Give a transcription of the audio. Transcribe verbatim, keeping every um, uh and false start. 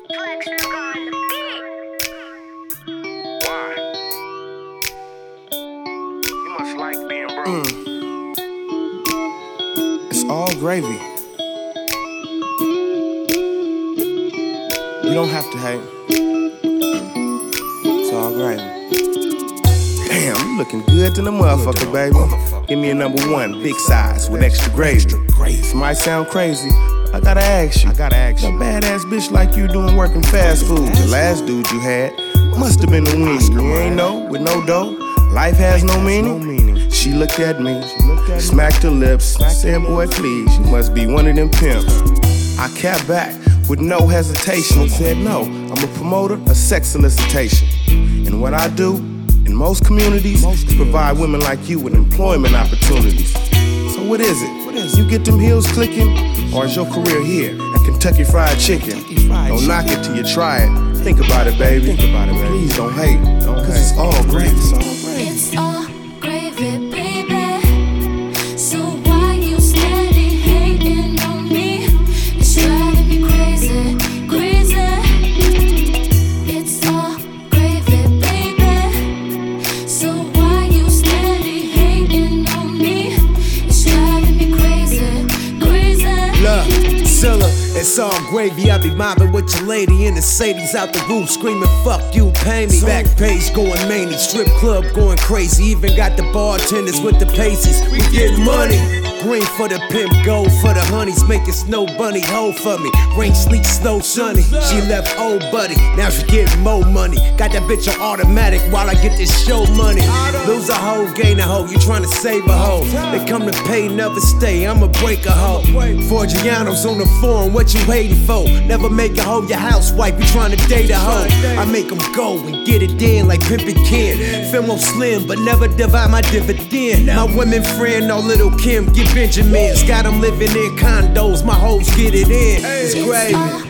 Mm. It's all gravy. You don't have to hate. It's all gravy. Damn, you looking good to the motherfucker, baby. Give me a number one, big size with extra gravy. This might sound crazy. I gotta ask you. I gotta ask you. A badass bitch like you doing working fast food. The last dude you had must have been a weenie. You ain't know, with no dough. Life has no meaning. She looked at me, smacked her lips, said, boy, please, you must be one of them pimps. I capped back with no hesitation and said, no, I'm a promoter of sex solicitation. And what I do in most communities is provide women like you with employment opportunities. So what is it? You get them heels clicking, or is your career here at Kentucky Fried Chicken? Don't knock it till you try it. Think about it, baby. Think about it, baby. Please don't hate, cause it's all great. It's all great. It's all gravy, baby. So why you steady hating on me? It's driving me crazy, crazy. It's all gravy, baby. So why you steady hating on me? It's driving me crazy, crazy. Look, Zilla, it's all gravy. I be mobbing with your lady and the Sadies out the roof screaming, fuck you, pay me. Back page going many, strip club going crazy. Even got the bartenders with the paces. We get money. Green for the pimp, gold for the honeys. Making snow bunny hoe for me. Rain, sleet, snow, sunny. She left old buddy, now she getting more money. Got that bitch on automatic while I get this show money. Lose a hoe, gain a hoe, you tryna save a hoe. They come to pay, never stay, I'ma break a hoe. Forgianos on the forum, what you hating for? Never make a hoe your housewife, you tryna date a hoe. I make them go and get it in like Pimpin' Ken. Fimo slim, but never divide my dividend. My women friend, no little Kim, get Benjamins. Got them living in condos, my hoes get it in. It's gravy.